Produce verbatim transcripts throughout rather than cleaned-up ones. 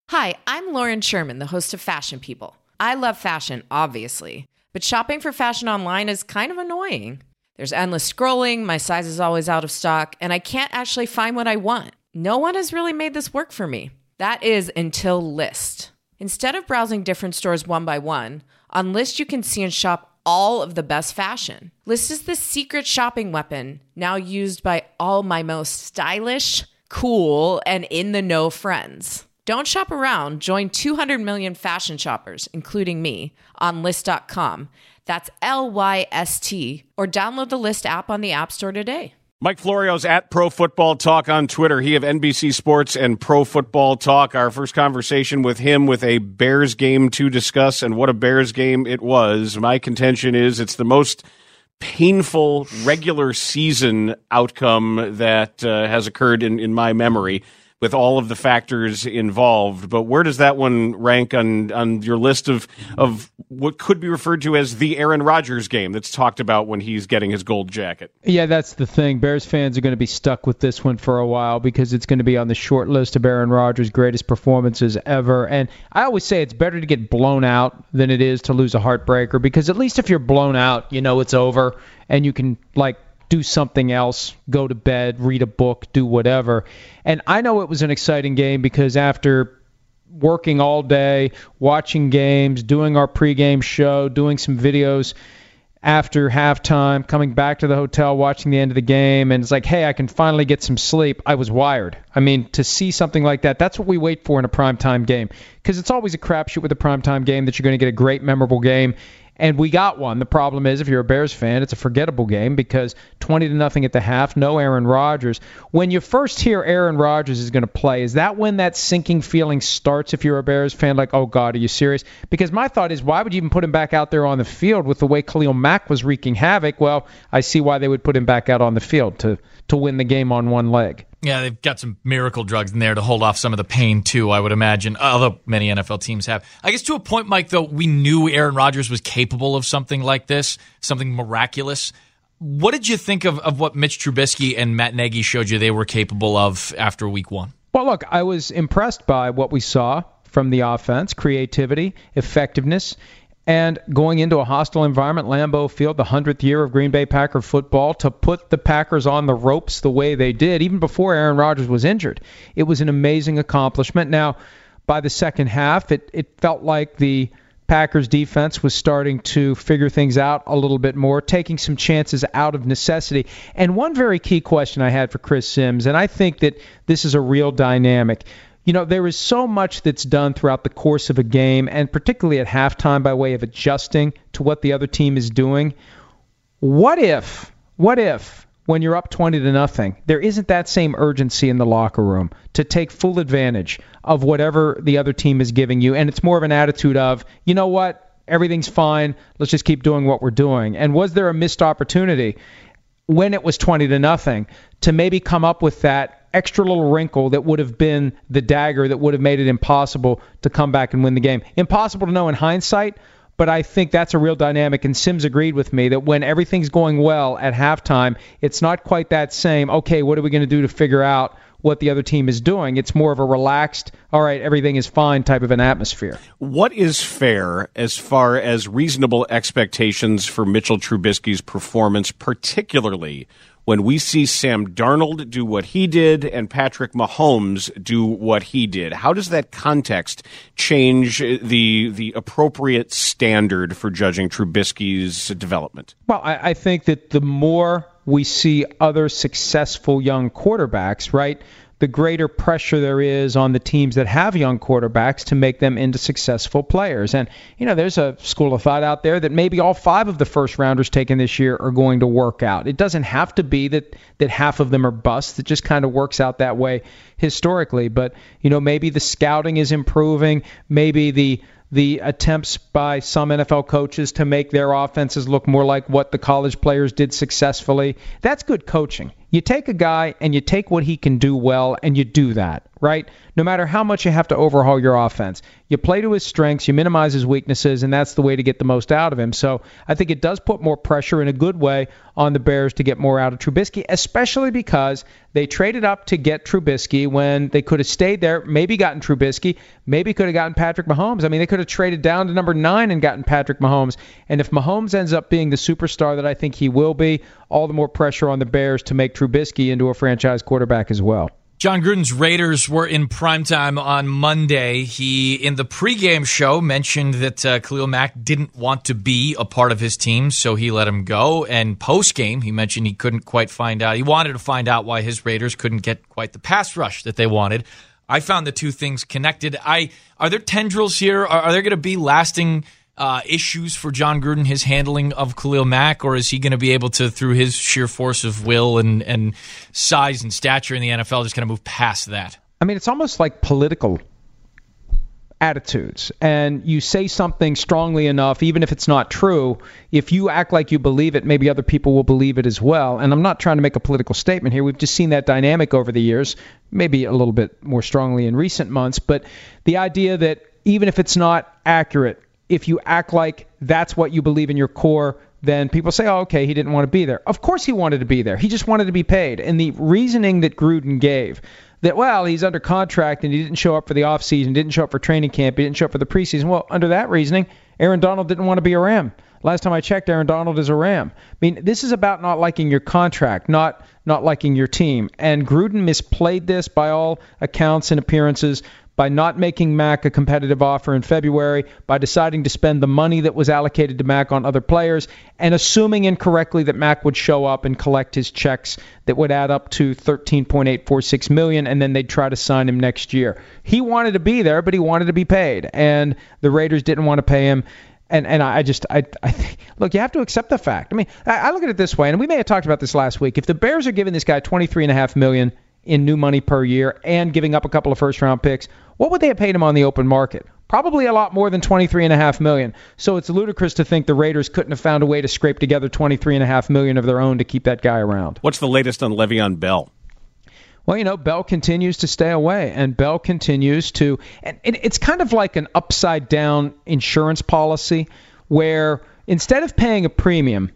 Hi, I'm Lauren Sherman, the host of Fashion People. I love fashion, obviously, but shopping for fashion online is kind of annoying. There's endless scrolling, my size is always out of stock, and I can't actually find what I want. No one has really made this work for me. That is until Lyst. Instead of browsing different stores one by one, on Lyst you can see and shop all of the best fashion. Lyst is the secret shopping weapon, now used by all my most stylish, cool, and in-the-know friends. Don't shop around. Join two hundred million fashion shoppers, including me, on Lyst dot com. That's L Y S T. Or download the Lyst app on the App Store today. Mike Florio's at Pro Football Talk on Twitter. He of N B C Sports and Pro Football Talk. Our first conversation with him with a Bears game to discuss, and what a Bears game it was. My contention is it's the most painful regular season outcome that uh, has occurred in, in my memory, with all of the factors involved. But where does that one rank on, on your list of, of what could be referred to as the Aaron Rodgers game that's talked about when he's getting his gold jacket? Yeah, that's the thing. Bears fans are going to be stuck with this one for a while because it's going to be on the short list of Aaron Rodgers' greatest performances ever. And I always say it's better to get blown out than it is to lose a heartbreaker, because at least if you're blown out, you know it's over and you can, like, do something else, go to bed, read a book, do whatever. And I know it was an exciting game because after working all day, watching games, doing our pregame show, doing some videos after halftime, coming back to the hotel, watching the end of the game, and it's like, hey, I can finally get some sleep. I was wired. I mean, to see something like that, that's what we wait for in a primetime game, because it's always a crapshoot with a primetime game that you're going to get a great, memorable game. And we got one. The problem is, if you're a Bears fan, it's a forgettable game because twenty to nothing at the half, no Aaron Rodgers. When you first hear Aaron Rodgers is going to play, is that when that sinking feeling starts if you're a Bears fan? Like, oh, God, are you serious? Because my thought is, why would you even put him back out there on the field with the way Khalil Mack was wreaking havoc? Well, I see why they would put him back out on the field to, to win the game on one leg. Yeah, they've got some miracle drugs in there to hold off some of the pain, too, I would imagine, although many N F L teams have. I guess to a point, Mike, though, we knew Aaron Rodgers was capable of something like this, something miraculous. What did you think of, of what Mitch Trubisky and Matt Nagy showed you they were capable of after week one? Well, look, I was impressed by what we saw from the offense, creativity, effectiveness. And going into a hostile environment, Lambeau Field, the hundredth year of Green Bay Packer football, to put the Packers on the ropes the way they did, even before Aaron Rodgers was injured, it was an amazing accomplishment. Now, by the second half, it, it felt like the Packers defense was starting to figure things out a little bit more, taking some chances out of necessity. And one very key question I had for Chris Sims, and I think that this is a real dynamic. You know, there is so much that's done throughout the course of a game, and particularly at halftime by way of adjusting to what the other team is doing. What if, what if, when you're up twenty to nothing, there isn't that same urgency in the locker room to take full advantage of whatever the other team is giving you, and it's more of an attitude of, you know what, everything's fine, let's just keep doing what we're doing. And was there a missed opportunity when it was twenty to nothing to maybe come up with that extra little wrinkle that would have been the dagger that would have made it impossible to come back and win the game? Impossible to know in hindsight, but I think that's a real dynamic, and Sims agreed with me that when everything's going well at halftime, it's not quite that same, okay, what are we going to do to figure out what the other team is doing? It's more of a relaxed, all right, everything is fine type of an atmosphere. What is fair as far as reasonable expectations for Mitchell Trubisky's performance, particularly when we see Sam Darnold do what he did and Patrick Mahomes do what he did? How does that context change the the appropriate standard for judging Trubisky's development? Well, I, I think that the more we see other successful young quarterbacks, right, the greater pressure there is on the teams that have young quarterbacks to make them into successful players. And, you know, there's a school of thought out there that maybe all five of the first rounders taken this year are going to work out. It doesn't have to be that, that half of them are busts. It just kind of works out that way historically. But, you know, maybe the scouting is improving. Maybe the the attempts by some N F L coaches to make their offenses look more like what the college players did successfully. That's good coaching. You take a guy and you take what he can do well and you do that, right? No matter how much you have to overhaul your offense. You play to his strengths, you minimize his weaknesses, and that's the way to get the most out of him. So I think it does put more pressure in a good way on the Bears to get more out of Trubisky, especially because they traded up to get Trubisky when they could have stayed there, maybe gotten Trubisky, maybe could have gotten Patrick Mahomes. I mean, they could have traded down to number nine and gotten Patrick Mahomes. And if Mahomes ends up being the superstar that I think he will be, all the more pressure on the Bears to make Trubisky into a franchise quarterback as well. Jon Gruden's Raiders were in primetime on Monday. He, in the pregame show, mentioned that uh, Khalil Mack didn't want to be a part of his team, so he let him go. And postgame, he mentioned he couldn't quite find out. He wanted to find out why his Raiders couldn't get quite the pass rush that they wanted. I found the two things connected. I Are there tendrils here? Are, are there going to be lasting Uh, issues for Jon Gruden, his handling of Khalil Mack, or is he going to be able to, through his sheer force of will and, and size and stature in the N F L, just kind of move past that? I mean, it's almost like political attitudes. And you say something strongly enough, even if it's not true, if you act like you believe it, maybe other people will believe it as well. And I'm not trying to make a political statement here. We've just seen that dynamic over the years, maybe a little bit more strongly in recent months. But the idea that even if it's not accurate, if you act like that's what you believe in your core, then people say, oh, okay, he didn't want to be there. Of course he wanted to be there. He just wanted to be paid. And the reasoning that Gruden gave, that, well, he's under contract and he didn't show up for the offseason, didn't show up for training camp, he didn't show up for the preseason. Well, under that reasoning, Aaron Donald didn't want to be a Ram. Last time I checked, Aaron Donald is a Ram. I mean, this is about not liking your contract, not not liking your team. And Gruden misplayed this by all accounts and appearances, by not making Mack a competitive offer in February, by deciding to spend the money that was allocated to Mack on other players, and assuming incorrectly that Mack would show up and collect his checks that would add up to thirteen point eight four six million dollars, and then they'd try to sign him next year. He wanted to be there, but he wanted to be paid, and the Raiders didn't want to pay him. And and I just, I, I think, look, you have to accept the fact. I mean, I, I look at it this way, and we may have talked about this last week. If the Bears are giving this guy twenty-three point five million dollars in new money per year and giving up a couple of first-round picks, what would they have paid him on the open market? Probably a lot more than twenty-three point five million dollars. So it's ludicrous to think the Raiders couldn't have found a way to scrape together twenty-three point five million dollars of their own to keep that guy around. What's the latest on Le'Veon Bell? Well, you know, Bell continues to stay away, and Bell continues to, and it's kind of like an upside-down insurance policy where instead of paying a premium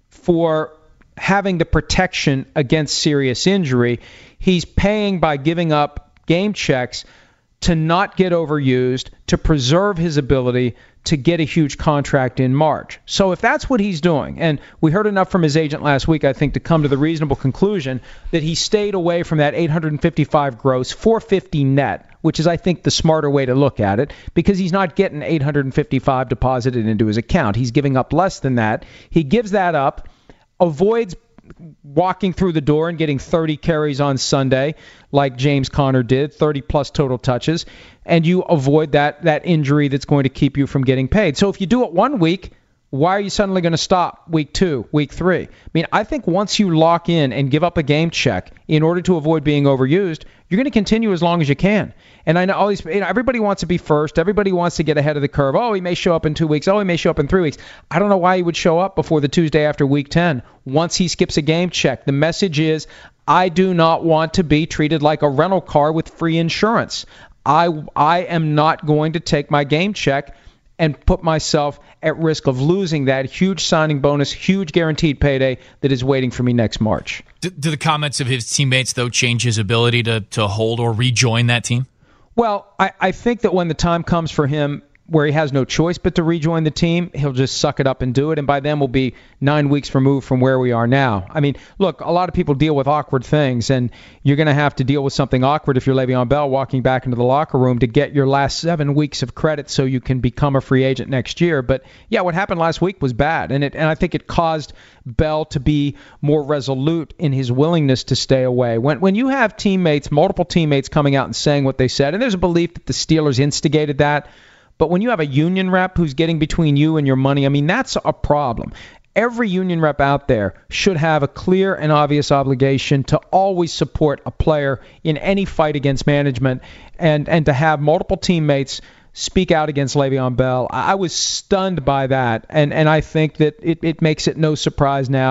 for having the protection against serious injury, he's paying by giving up game checks to not get overused, to preserve his ability to get a huge contract in March. So if that's what he's doing, and we heard enough from his agent last week, I think, to come to the reasonable conclusion that he stayed away from that eight hundred fifty-five gross, four hundred fifty net, which is, I think, the smarter way to look at it, because he's not getting eight hundred fifty-five deposited into his account. He's giving up less than that. He gives that up, avoids walking through the door and getting thirty carries on Sunday like James Conner did, thirty plus total touches, and you avoid that that injury that's going to keep you from getting paid. So if you do it one week, why are you suddenly going to stop week two, week three? I mean, I think once you lock in and give up a game check in order to avoid being overused, you're going to continue as long as you can. And I know all these, you know, everybody wants to be first. Everybody wants to get ahead of the curve. Oh, he may show up in two weeks. Oh, he may show up in three weeks. I don't know why he would show up before the Tuesday after week ten. Once he skips a game check, the message is, I do not want to be treated like a rental car with free insurance. I I am not going to take my game check and put myself at risk of losing that huge signing bonus, huge guaranteed payday that is waiting for me next March. Do, do the comments of his teammates, though, change his ability to, to hold or rejoin that team? Well, I, I think that when the time comes for him where he has no choice but to rejoin the team, he'll just suck it up and do it, and by then we'll be nine weeks removed from where we are now. I mean, look, a lot of people deal with awkward things, and you're going to have to deal with something awkward if you're Le'Veon Bell walking back into the locker room to get your last seven weeks of credit so you can become a free agent next year. But, yeah, what happened last week was bad, and it and I think it caused Bell to be more resolute in his willingness to stay away. When, when you have teammates, multiple teammates coming out and saying what they said, and there's a belief that the Steelers instigated that, but when you have a union rep who's getting between you and your money, I mean, that's a problem. Every union rep out there should have a clear and obvious obligation to always support a player in any fight against management, and, and to have multiple teammates speak out against Le'Veon Bell. I was stunned by that, and, and I think that it, it makes it no surprise now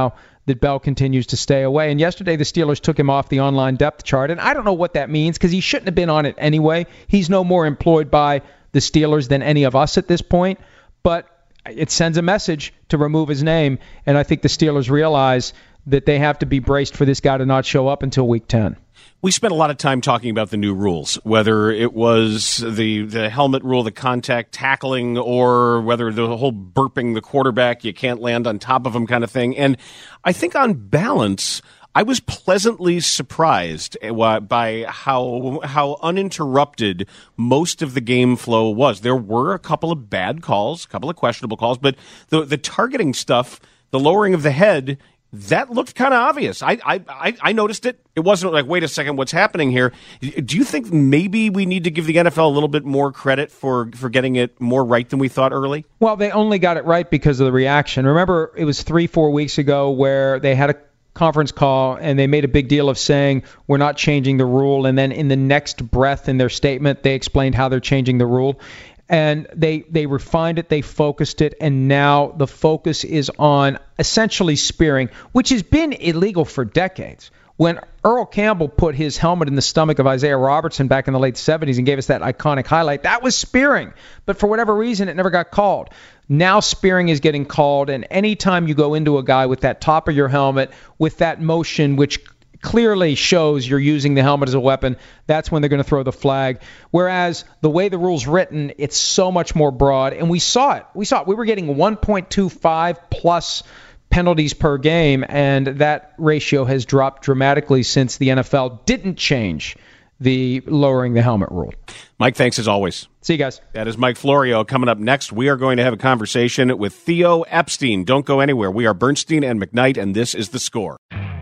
that Bell continues to stay away. And yesterday the Steelers took him off the online depth chart, and I don't know what that means because he shouldn't have been on it anyway. He's no more employed by the Steelers than any of us at this point, but it sends a message to remove his name, and I think the Steelers realize that they have to be braced for this guy to not show up until week ten. We spent a lot of time talking about the new rules, whether it was the, the helmet rule, the contact tackling, or whether the whole burping the quarterback, you can't land on top of him kind of thing. And I think on balance, I was pleasantly surprised by how how uninterrupted most of the game flow was. There were a couple of bad calls, a couple of questionable calls, but the the targeting stuff, the lowering of the head, that looked kind of obvious. I, I I noticed it. It wasn't like, wait a second, what's happening here? Do you think maybe we need to give the N F L a little bit more credit for, for getting it more right than we thought early? Well, they only got it right because of the reaction. Remember, it was three, four weeks ago where they had a conference call and they made a big deal of saying we're not changing the rule, and then in the next breath in their statement they explained how they're changing the rule. And they they refined it, they focused it, and now the focus is on essentially spearing, which has been illegal for decades. When Earl Campbell put his helmet in the stomach of Isaiah Robertson back in the late seventies and gave us that iconic highlight, that was spearing. But for whatever reason, it never got called. Now spearing is getting called, and anytime you go into a guy with that top of your helmet, with that motion, which clearly shows you're using the helmet as a weapon, that's when they're going to throw the flag. Whereas the way the rule's written, it's so much more broad, and we saw it. We saw it. We were getting one point two five plus penalties per game, and that ratio has dropped dramatically since the N F L didn't change the lowering the helmet rule. Mike, thanks as always. See you guys. That is Mike Florio. Coming up next, we are going to have a conversation with Theo Epstein. Don't go anywhere. We are Bernstein and McKnight, and this is The Score.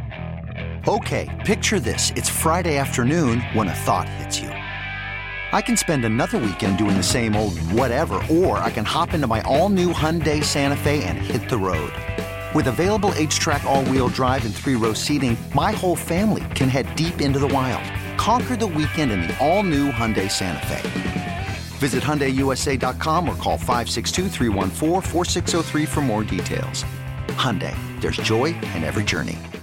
Okay, picture this. It's Friday afternoon when a thought hits you. I can spend another weekend doing the same old whatever, or I can hop into my all-new Hyundai Santa Fe and hit the road. With available H-Track all-wheel drive and three-row seating, my whole family can head deep into the wild. Conquer the weekend in the all-new Hyundai Santa Fe. Visit Hyundai U S A dot com or call five six two, three one four, four six zero three for more details. Hyundai, there's joy in every journey.